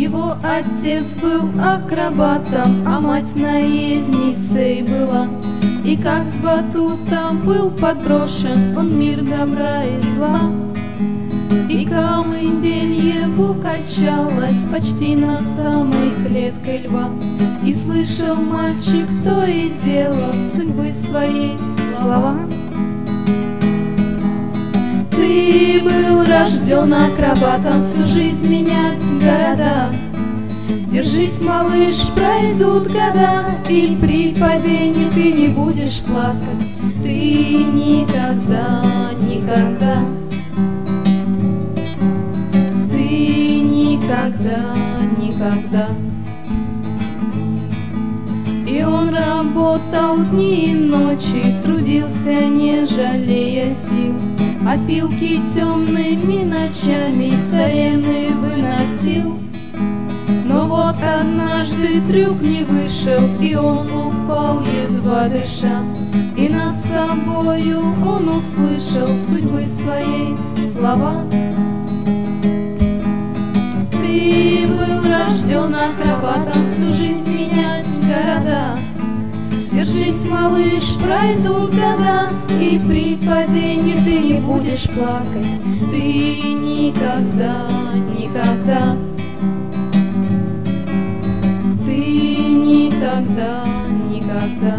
Его отец был акробатом, а мать наездницей была. И как с батутом был подброшен он мир добра и зла. И колыбель его качалась почти над самой клеткой льва. И слышал мальчик то и дело судьбы своей слова. Ты был рожден акробатом, всю жизнь менять города. Держись, малыш, пройдут года, и при падении ты не будешь плакать. Ты никогда, никогда, ты никогда, никогда. И он работал дни и ночи, трудился, не жалея сил. Опилки темными ночами с арены выносил. Но вот однажды трюк не вышел, и он упал, едва дыша. И над собою он услышал судьбы своей слова. Ты был рожден акробатом, всю жизнь менять города. Держись, малыш, пройдут года, и при падении ты не будешь плакать. Ты никогда, никогда, ты никогда, никогда.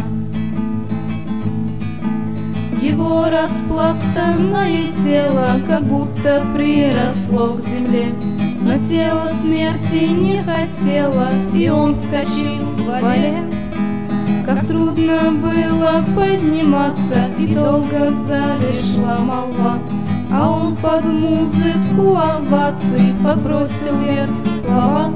Его распластанное тело как будто приросло к земле, но тело смерти не хотело, и он вскочил в вале. Как трудно было подниматься, и долго в зале шла молва, а он под музыку оваций подбросил вверх слова.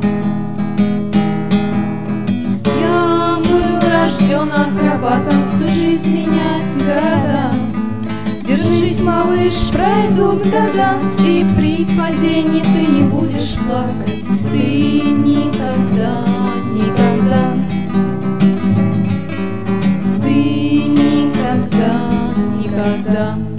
Я был рожден акробатом, всю жизнь менять города. Держись, малыш, пройдут года, и при падении ты не будешь плакать. Ты никогда, никогда, ты никогда, никогда.